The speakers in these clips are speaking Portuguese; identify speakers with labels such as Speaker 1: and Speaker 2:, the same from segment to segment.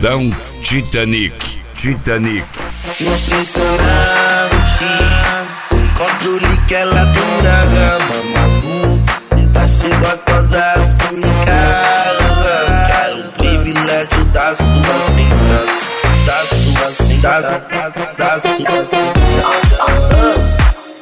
Speaker 1: Paredão Titanic.
Speaker 2: Impressionante, controle que ela tem da gama, maluco. Vai ser gostosa assim em casa. Quero o privilégio da sua sentada, da sua sentada, da sua sentada.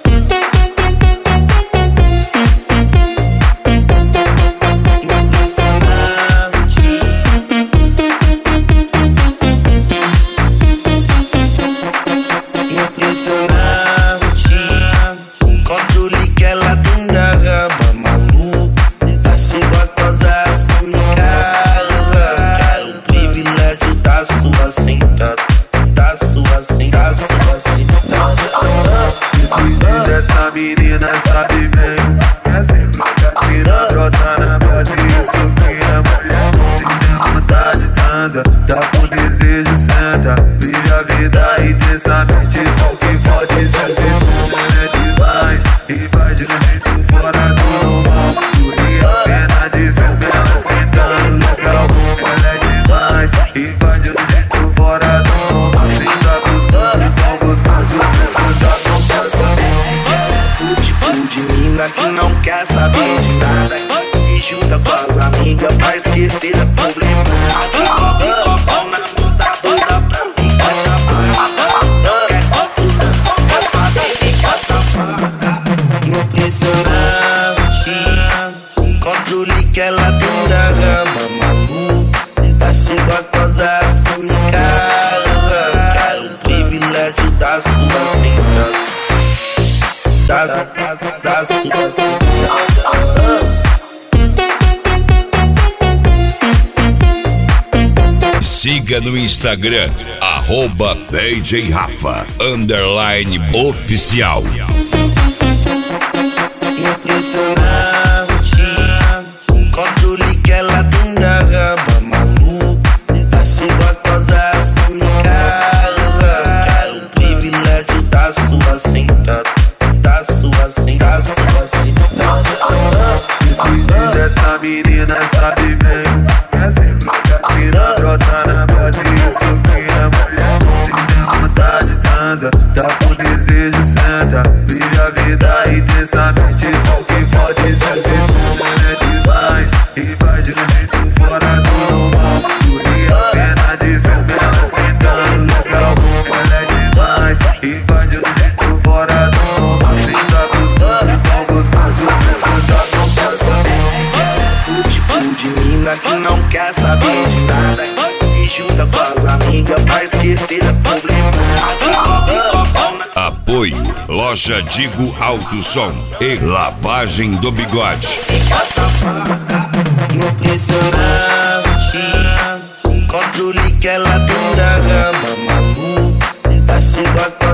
Speaker 2: Controle que ela tem da gama, maluco. Vai ser gostosa assim em casa. Quero o privilégio da sua sentada, da sua sentada, da sua sentada.
Speaker 3: Esse dessa menina sabe bem que é sempre catira, brota na base, isso que é mulher. Se tem vontade, transa, dá pro desejo, senta. Vive a vida intensamente, isso que pode ser. E vai de um jeito fora do normal. Surreal, cena de filme, ela sentando legal. Ela é demais. E vai de um jeito fora do normal. Cê tá gostando, tão gostoso, tá tão passando.
Speaker 2: O tipo de mina que não quer saber de nada, que se junta com as amigas pra esquecer as problemas. De copão na puta toda pra ficar chapada. Não quer confusão, só quer fazer ficar safada. Impressionante, controle que ela tem da gama, maluco. Vai ser gostosa assim em casa. Quero o privilégio da sua sentada, da sua sentada.
Speaker 1: Siga no Instagram, @DJRafa _oficial.
Speaker 2: Impressionante, controle que ela tem da gama, maluco. Vai ser gostosa assim em casa. Quero o privilégio da sua sentada, da sua sentada, da sua sentada.
Speaker 3: Esse dessa menina sabe bem que é sempre catira, brota na base, isso que é mulher. Se tem vontade, transa, dá pro desejo, senta. Vive a vida intensamente, isso que pode ser. Ela é demais. E vai de um jeito fora do normal. Surreal, cena de filme, ela sentando legal. Ela é demais. E vai de um jeito fora do normal. Cê tá gostando, tão gostoso, tá tão passando.
Speaker 2: O tipo de mina que não quer saber de nada, que se junta com as amigas pra esquecer as problemas. De copão na
Speaker 1: Apoio Loja Digo Alto Som e Lavagem do Bigode.
Speaker 2: fica safada. Impressionante, controle que ela tem da gama, maluco. Vai ser gostosa